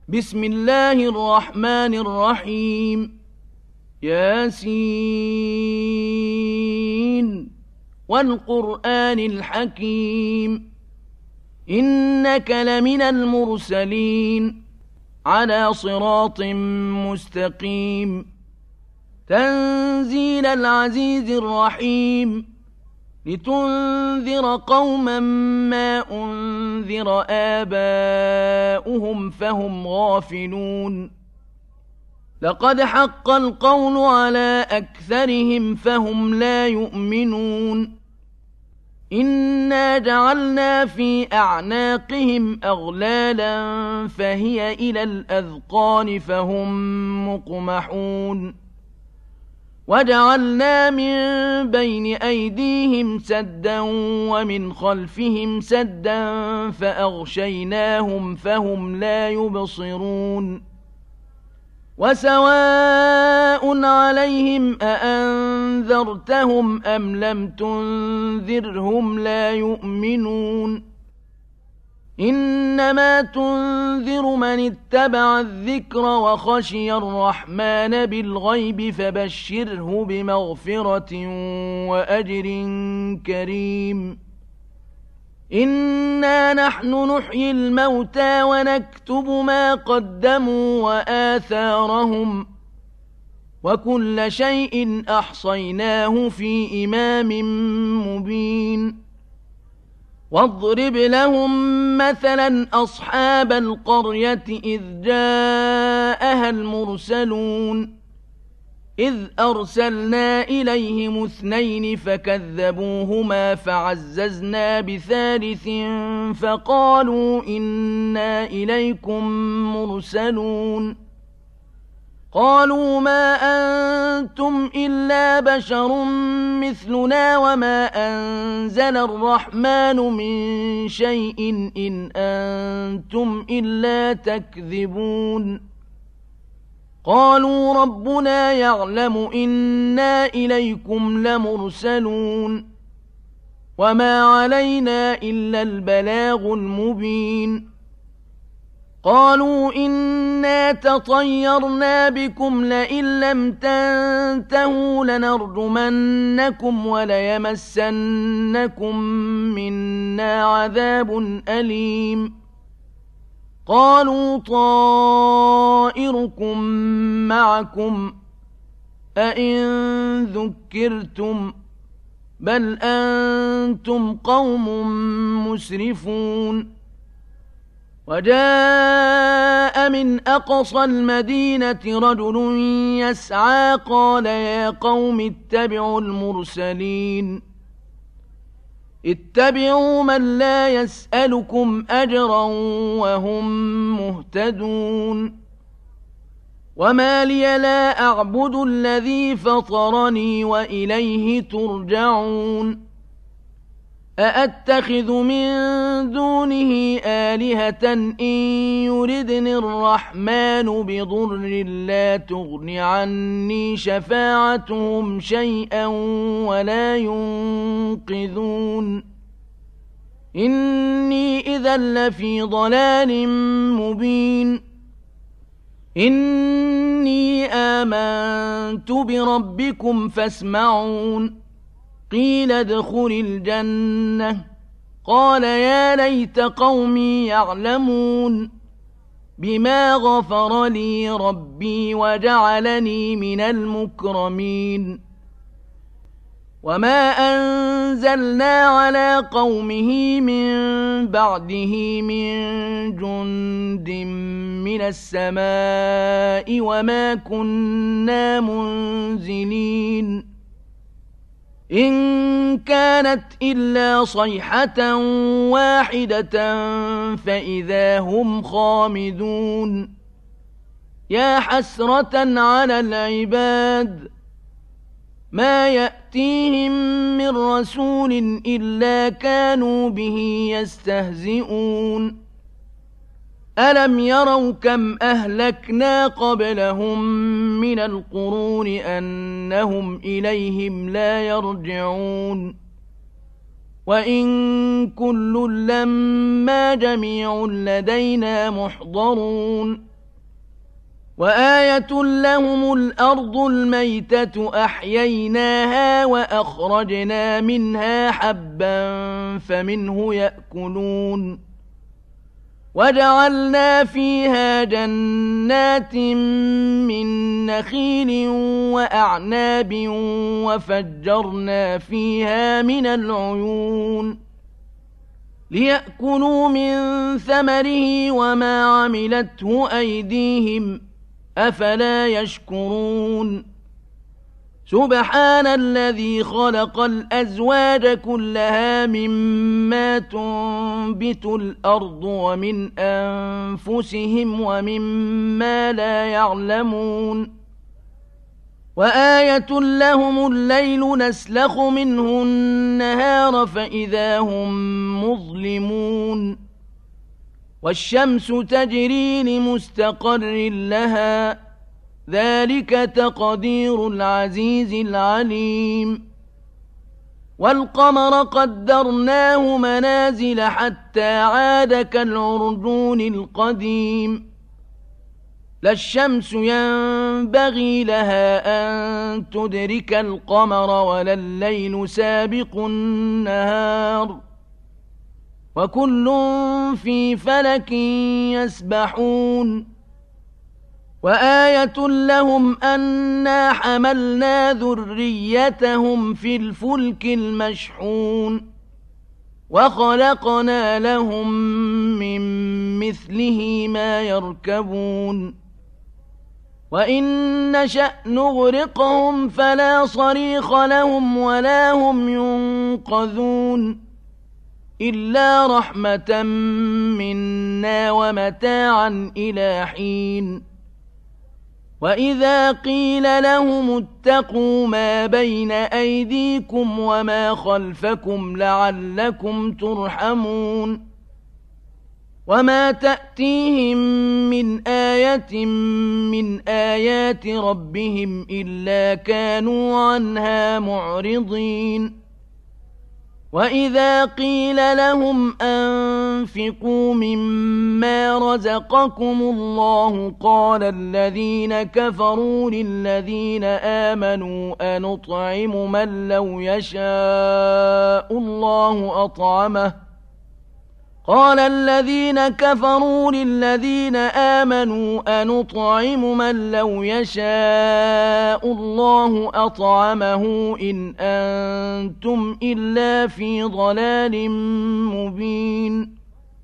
بسم الله الرحمن الرحيم ياسين والقرآن الحكيم إنك لمن المرسلين على صراط مستقيم تنزيل العزيز الرحيم لتنذر قوما ما أنذر آباؤهم فهم غافلون لقد حق القول على أكثرهم فهم لا يؤمنون إنا جعلنا في أعناقهم أغلالا فهي إلى الأذقان فهم مقمحون وجعلنا من بين أيديهم سدا ومن خلفهم سدا فأغشيناهم فهم لا يبصرون وسواء عليهم أأنذرتهم أم لم تنذرهم لا يؤمنون إنما تنذر من اتبع الذكر وخشي الرحمن بالغيب فبشره بمغفرة وأجر كريم إنا نحن نحيي الموتى ونكتب ما قدموا وآثارهم وكل شيء أحصيناه في إمام مبين واضرب لهم مثلا أصحاب القرية إذ جاءها المرسلون إذ أرسلنا إليهم 2 فكذبوهما فعززنا بثالث فقالوا إنا إليكم مرسلون قالوا ما أنتم إلا بشر مثلنا وما أنزل الرحمن من شيء إن أنتم إلا تكذبون قالوا ربنا يعلم إنا إليكم لمرسلون وما علينا إلا البلاغ المبين قالوا إنا تطيرنا بكم لئن لم تنتهوا لنرجمنكم وليمسنكم منا عذاب أليم قالوا طائركم معكم أئن ذكرتم بل أنتم قوم مسرفون وجاء من أقصى المدينة رجل يسعى قال يا قوم اتبعوا المرسلين اتبعوا من لا يسألكم أجرا وهم مهتدون وما لي لا أعبد الذي فطرني وإليه ترجعون أأتخذ من دونه آلهة إن يردني الرحمن بضر لا تغن عني شفاعتهم شيئا ولا ينقذون إني إذا لفي ضلال مبين إني آمنت بربكم فاسمعون قيل ادخل الجنة قال يا ليت قومي يعلمون بما غفر لي ربي وجعلني من المكرمين وما أنزلنا على قومه من بعده من جند من السماء وما كنا منزلين إن كانت إلا صيحة واحدة فإذا هم خامدون يا حسرة على العباد ما يأتيهم من رسول إلا كانوا به يستهزئون ألم يروا كم أهلكنا قبلهم من القرون أنهم إليهم لا يرجعون وإن كل لما جميع لدينا محضرون وآية لهم الأرض الميتة أحييناها وأخرجنا منها حبا فمنه يأكلون وجعلنا فيها جنات من نخيل وأعناب وفجرنا فيها من العيون ليأكلوا من ثمره وما عملته أيديهم أفلا يشكرون سبحان الذي خلق الأزواج كلها مما تنبت الأرض ومن أنفسهم ومما لا يعلمون وآية لهم الليل نسلخ منه النهار فإذا هم مظلمون والشمس تجري لمستقر لها ذلك تقدير العزيز العليم والقمر قدرناه منازل حتى عاد كالعرجون القديم لا الشمس ينبغي لها أن تدرك القمر ولا الليل سابق النهار وكل في فلك يسبحون وآية لهم أنا حملنا ذريتهم في الفلك المشحون وخلقنا لهم من مثله ما يركبون وإن نشأ نغرقهم فلا صريخ لهم ولا هم ينقذون إلا رحمة منا ومتاعا إلى حين وإذا قيل لهم اتقوا ما بين أيديكم وما خلفكم لعلكم ترحمون وما تأتيهم من آية من آيات ربهم إلا كانوا عنها معرضين وإذا قيل لهم أنفقوا مما رزقكم الله قال الذين كفروا للذين آمنوا أنطعم من لو يشاء الله أطعمه قال الذين كفروا للذين آمنوا أنطعم من لو يشاء الله أطعمه إن أنتم إلا في ضلال مبين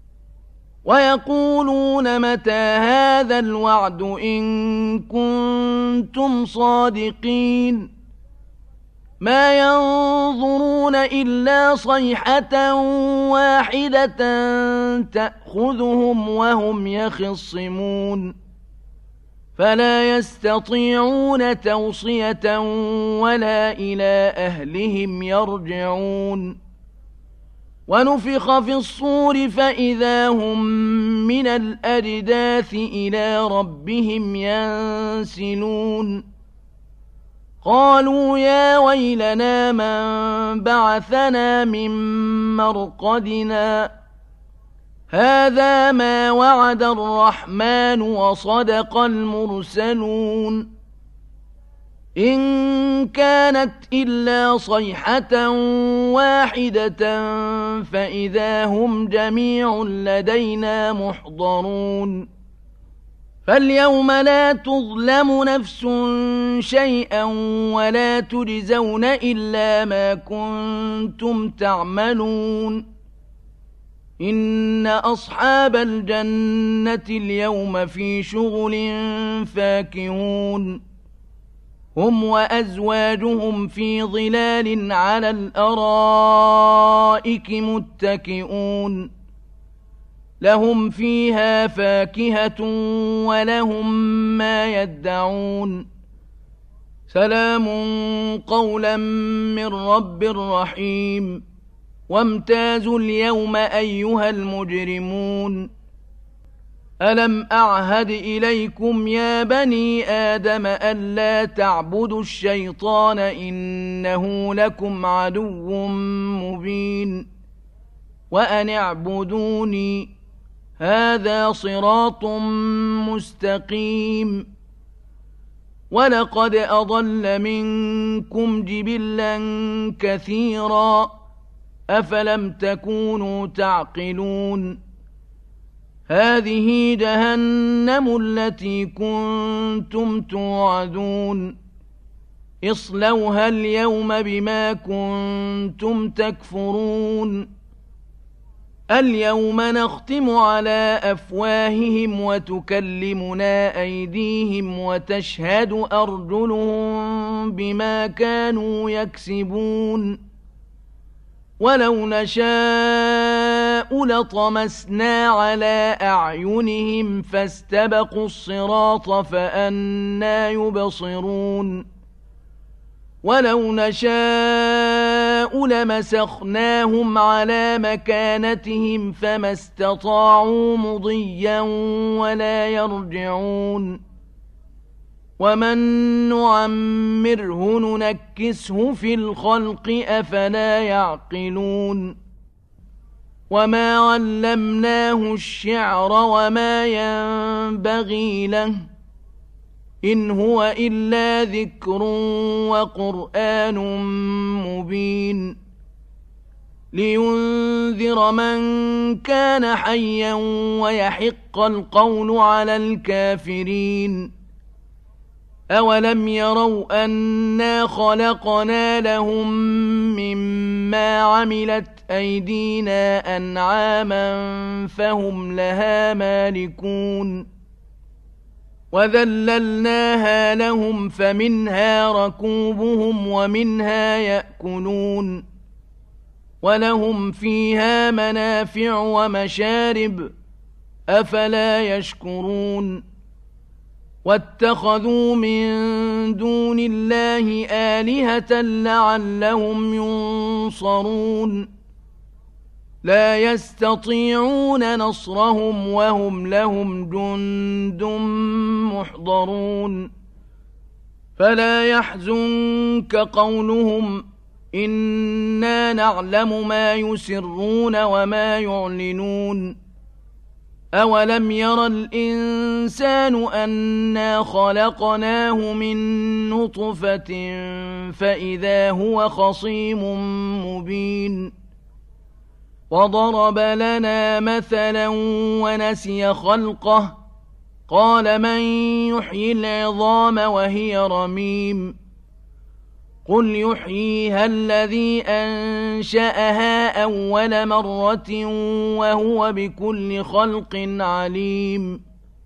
ويقولون متى هذا الوعد إن كنتم صادقين ما ينظرون إلا صيحة واحدة تأخذهم وهم يخصمون فلا يستطيعون توصية ولا إلى أهلهم يرجعون ونفخ في الصور فإذا هم من الأجداث إلى ربهم ينسلون قالوا يا ويلنا من بعثنا من مرقدنا هذا ما وعد الرحمن وصدق المرسلون إن كانت إلا صيحة واحدة فإذا هم جميع لدينا محضرون فاليوم لا تظلم نفس شيئا ولا تجزون إلا ما كنتم تعملون إن أصحاب الجنة اليوم في شغل فاكهون هم وأزواجهم في ظلال على الأرائك متكئون لهم فيها فاكهة ولهم ما يدعون سلام قولا من رب رحيم وامتازوا اليوم أيها المجرمون ألم أعهد إليكم يا بني آدم ألا تعبدوا الشيطان إنه لكم عدو مبين وأن اعبدوني هذا صراط مستقيم ولقد أضل منكم جبلا كثيرا أفلم تكونوا تعقلون هذه جهنم التي كنتم توعدون اصلوها اليوم بما كنتم تكفرون اليوم نختم على أفواههم وتكلمنا أيديهم وتشهد أرجلهم بما كانوا يكسبون ولو نشاء لطمسنا على أعينهم فاستبقوا الصراط فأنى يبصرون ولو نشاء لمسخناهم على مكانتهم فما استطاعوا مضيا ولا يرجعون ومن نعمره ننكسه في الخلق أفلا يعقلون وما علمناه الشعر وما ينبغي له إن هو إلا ذكر وقرآن مبين لينذر من كان حيا ويحق القول على الكافرين أولم يروا أنا خلقنا لهم مما عملت أيدينا أنعاما فهم لها مالكون وذللناها لهم فمنها ركوبهم ومنها يأكلون ولهم فيها منافع ومشارب أفلا يشكرون واتخذوا من دون الله آلهة لعلهم ينصرون لا يستطيعون نصرهم وهم لهم جند محضرون فلا يحزنك قولهم إنا نعلم ما يسرون وما يعلنون أولم ير الإنسان أنا خلقناه من نطفة فإذا هو خصيم مبين وضرب لنا مثلا ونسي خلقه قال من يحيي العظام وهي رميم قل يحييها الذي أنشأها أول مرة وهو بكل خلق عليم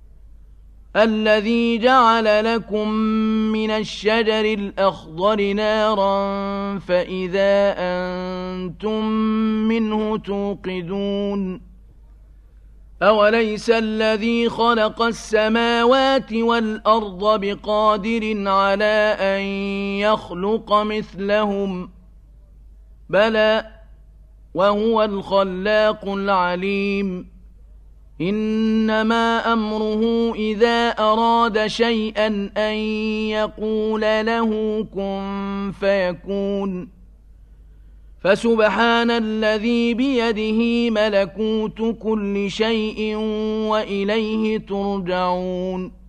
الذي جعل لكم من الشجر الأخضر نارا فإذا أنتم منه توقدون أوليس الذي خلق السماوات والأرض بقادر على أن يخلق مثلهم بلى وهو الخلاق العليم إنما أمره إذا أراد شيئا أن يقول له كن فيكون فسبحان الذي بيده ملكوت كل شيء وإليه ترجعون